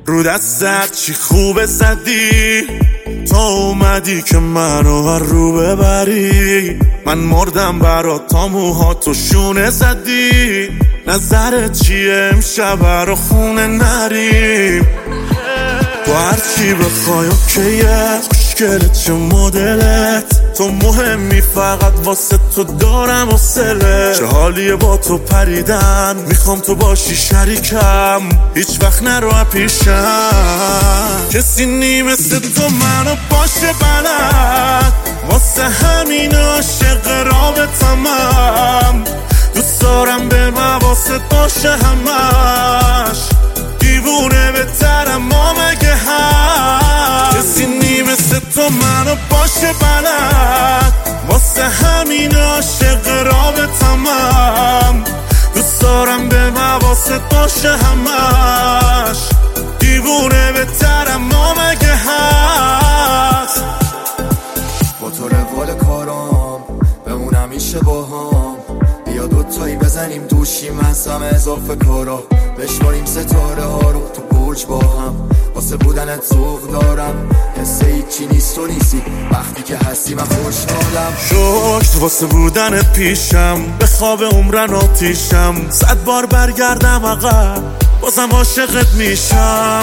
رو دستت چی خوبه زدی تا اومدی که منو هر رو ببری. من مردم برات تا موهاتو شونه زدی. نظرت چیه امشب رو خونه نریم؟ تو هرچی بخوای اوکیه، خوشگله چه مدلت، تو مهمی فقط واسه تو دارم حوصله. چه حالیه با تو پریدن، میخوام تو باشی شریکم، هیچ وقت نرو پیشم. کسی نی مثل تو منو باشه بلد، واسه همین عاشق رابطمم. دوست دارم به مواست باشه همش، دیوونه بهترم ما مگه هست. کسی نی مثل تو منو باشه بلد، واسه همین عاشق رابطمم. دوست دارم به مواست باشه همش، دیوونه بهترم ما مگه هست. با تو روال کارام بمون همیشه با هم، بیا دوتایی بزنیم دوشیم از همه اضافه کارا، بشماریم ستاره ها رو تو برج با هم. واسه بودنت ذوق دارم، حس هیچی نیست و نیستی، وقتی که هستی من خوشحالم. شکر واسه بودنت پیشم، به خواب عمرن آتیشم. 100 بار برگردم عقب بازم عاشقت میشم.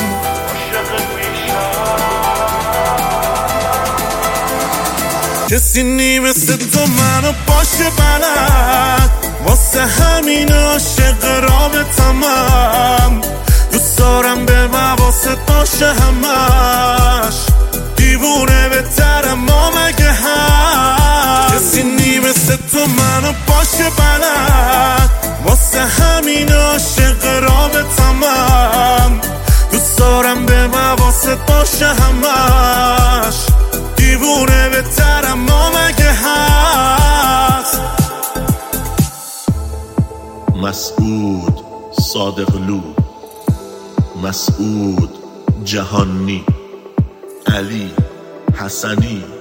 کسی نی مثل تو منو باشه بلد، واسه همین عاشق رابطمم. دوست دارم به مواست باشه همش، دیوونه بهترم ما مگه هست. کسی نی مثل تو منو باشه بلد، واسه همین عاشق رابطمم. دوست دارم به مواست باشه همش، دیوونه بهترم ما مگه هست. مسعود صادقلو، مسعود جهانی، علی حسنی.